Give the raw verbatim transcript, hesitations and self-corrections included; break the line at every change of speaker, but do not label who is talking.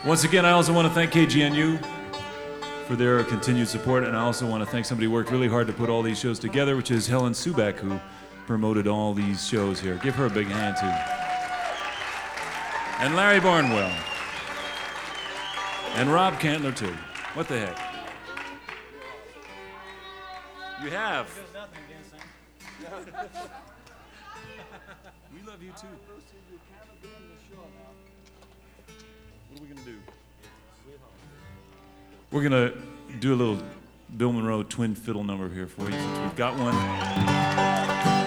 Once again, I also want to thank K G N U for their continued support, and I also want to thank somebody who worked really hard to put all these shows together, which is Helen Subak, who promoted all these shows here. Give her a big hand, too. And Larry Barnwell. And Rob Cantler, too. What the heck? You have. We love you, too. What are we going to do? We're going to do a little Bill Monroe twin fiddle number here for you, since we've got one.